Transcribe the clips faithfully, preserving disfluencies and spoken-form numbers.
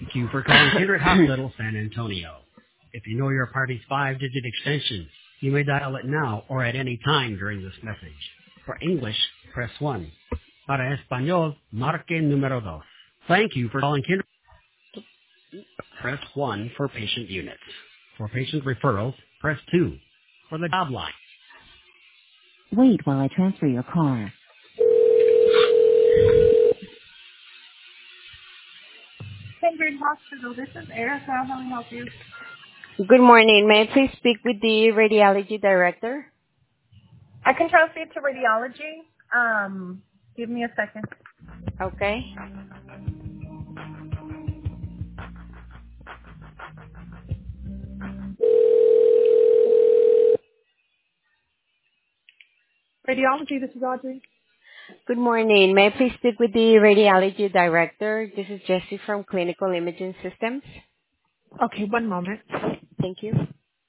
Thank you for calling Kindred Hospital San Antonio. If you know your party's five-digit extension, you may dial it now or at any time during this message. For English, press one. Para Español, marque número dos. Thank you for calling Kindred. Press one for patient units. For patient referrals, press two. For the job line. Wait while I transfer your call. Kindred Hospital, this is Erica. How may I help you? Good morning. May I please speak with the radiology director? I can transfer you to radiology. Um, give me a second. Okay. Radiology, this is Audrey. Good morning. May I please speak with the radiology director? This is Jessie from Clinical Imaging Systems. Okay, one moment. Thank you.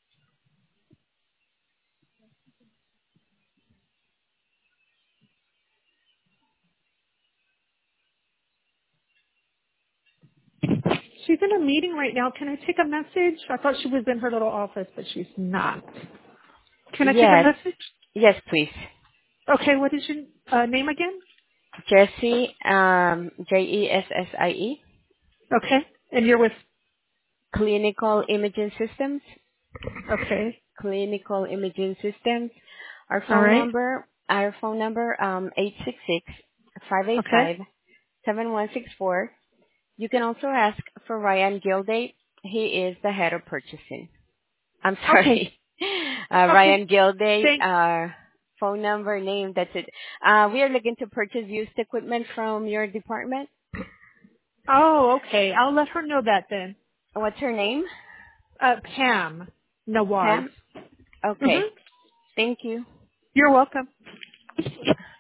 She's in a meeting right now. Can I take a message? I thought she was in her little office, but she's not. Can I take a Yes. message? Yes, please. Okay, what is your uh, name again? Jessie, um, J E S S I E, Okay, and you're with, Clinical Imaging Systems. okay, Clinical Imaging Systems. Our all phone right, number, our phone number, um, eight six six, five eight okay, five, seven one six four. You can also ask for Ryan Gilday. He is the head of purchasing. I'm okay, sorry. Uh, okay, Ryan Gilday, thank, uh, phone number, name, that's it. Uh, we are looking to purchase used equipment from your department. oh, okay, I'll let her know that then. What's her name? Uh, Pam Nawaz. Pam? Okay. Mm-hmm. Thank you. You're welcome.